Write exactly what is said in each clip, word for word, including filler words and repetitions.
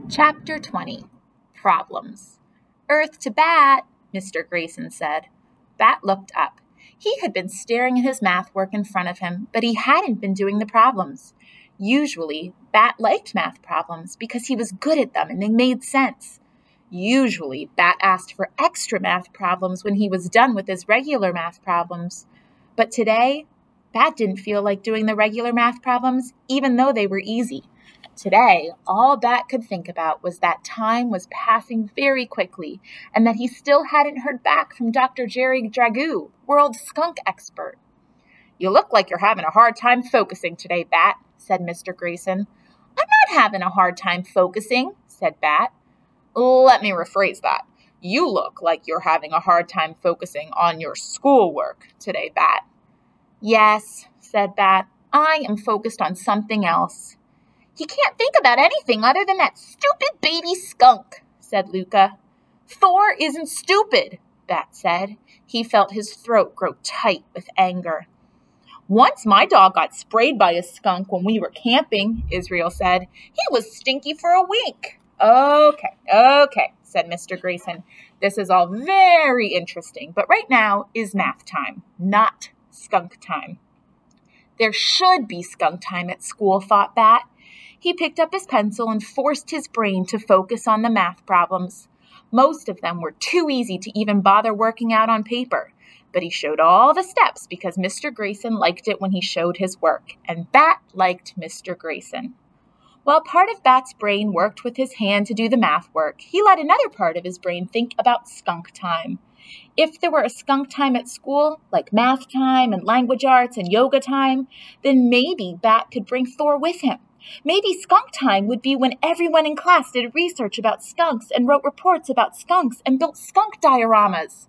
Chapter twenty. Problems. "Earth to Bat," Mister Grayson said. Bat looked up. He had been staring at his math work in front of him, but he hadn't been doing the problems. Usually, Bat liked math problems because he was good at them and they made sense. Usually, Bat asked for extra math problems when he was done with his regular math problems. But today, Bat didn't feel like doing the regular math problems, even though they were easy. Today, all Bat could think about was that time was passing very quickly and that he still hadn't heard back from Doctor Jerry Dragoo, world skunk expert. "You look like you're having a hard time focusing today, Bat," said Mister Grayson. "I'm not having a hard time focusing," said Bat. "Let me rephrase that. You look like you're having a hard time focusing on your schoolwork today, Bat." "Yes," said Bat. "I am focused on something else." "He can't think about anything other than that stupid baby skunk," said Luca. "Thor isn't stupid," Bat said. He felt his throat grow tight with anger. "Once my dog got sprayed by a skunk when we were camping," Israel said. "He was stinky for a week." "Okay, okay," said Mister Grayson. "This is all very interesting, but right now is math time, not skunk time." There should be skunk time at school, thought Bat. He picked up his pencil and forced his brain to focus on the math problems. Most of them were too easy to even bother working out on paper, but he showed all the steps because Mister Grayson liked it when he showed his work, and Bat liked Mister Grayson. While part of Bat's brain worked with his hand to do the math work, he let another part of his brain think about skunk time. If there were a skunk time at school, like math time and language arts and yoga time, then maybe Bat could bring Thor with him. Maybe skunk time would be when everyone in class did research about skunks and wrote reports about skunks and built skunk dioramas.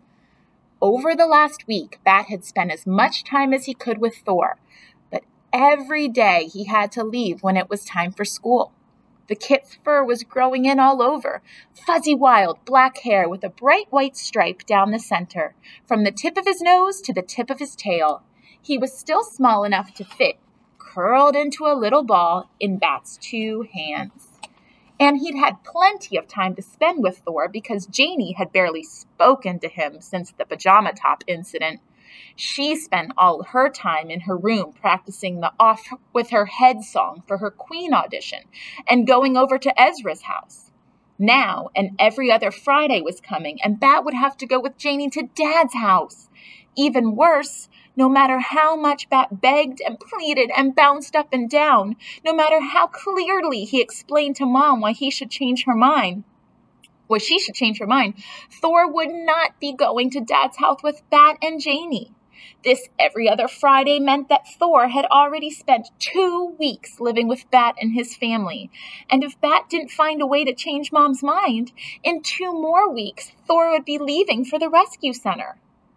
Over the last week, Bat had spent as much time as he could with Thor, but every day he had to leave when it was time for school. The kit's fur was growing in all over, fuzzy wild black hair with a bright white stripe down the center, from the tip of his nose to the tip of his tail. He was still small enough to fit, curled into a little ball in Bat's two hands. And he'd had plenty of time to spend with Thor because Janie had barely spoken to him since the pajama top incident. She spent all her time in her room practicing the Off With Her Head song for her Queen audition and going over to Ezra's house. Now, and every other Friday was coming, and Bat would have to go with Janie to Dad's house. Even worse, no matter how much Bat begged and pleaded and bounced up and down, no matter how clearly he explained to Mom why he should change her mind, why she should change her mind, Thor would not be going to Dad's house with Bat and Janie. This every other Friday meant that Thor had already spent two weeks living with Bat and his family. And if Bat didn't find a way to change Mom's mind, in two more weeks, Thor would be leaving for the rescue center.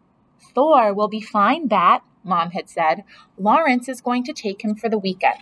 "Thor will be fine, Bat," Mom had said. "Lawrence is going to take him for the weekend."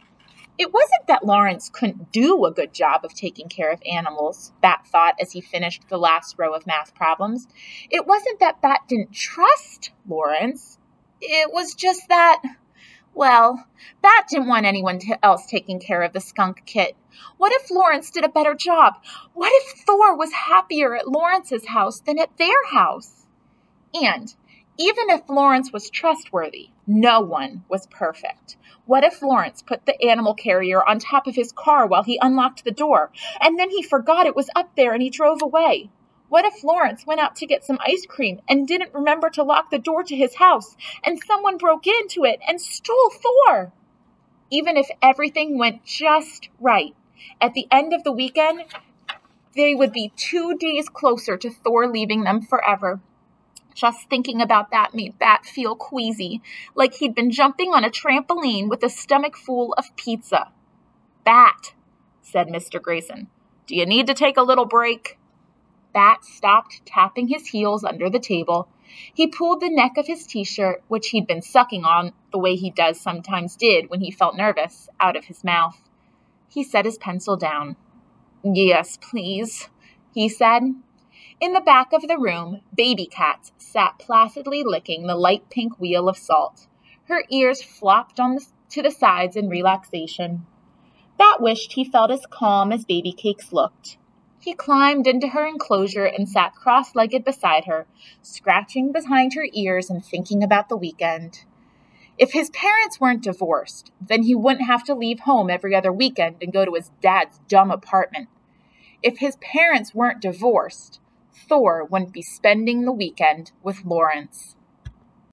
It wasn't that Lawrence couldn't do a good job of taking care of animals, Bat thought as he finished the last row of math problems. It wasn't that Bat didn't trust Lawrence. It was just that, well, Bat didn't want anyone else taking care of the skunk kit. What if Lawrence did a better job? What if Thor was happier at Lawrence's house than at their house? And even if Lawrence was trustworthy, no one was perfect. What if Lawrence put the animal carrier on top of his car while he unlocked the door, and then he forgot it was up there and he drove away? What if Lawrence went out to get some ice cream and didn't remember to lock the door to his house, and someone broke into it and stole Thor? Even if everything went just right, at the end of the weekend, they would be two days closer to Thor leaving them forever. Just thinking about that made Bat feel queasy, like he'd been jumping on a trampoline with a stomach full of pizza. "Bat," said Mister Grayson, "do you need to take a little break?" Bat stopped tapping his heels under the table. He pulled the neck of his t-shirt, which he'd been sucking on the way he does sometimes did when he felt nervous, out of his mouth. He set his pencil down. "Yes, please," he said. In the back of the room, Baby Cat sat placidly licking the light pink wheel of salt. Her ears flopped on the, to the sides in relaxation. Bat wished he felt as calm as Baby Cakes looked. He climbed into her enclosure and sat cross-legged beside her, scratching behind her ears and thinking about the weekend. If his parents weren't divorced, then he wouldn't have to leave home every other weekend and go to his dad's dumb apartment. If his parents weren't divorced, Thor wouldn't be spending the weekend with Lawrence.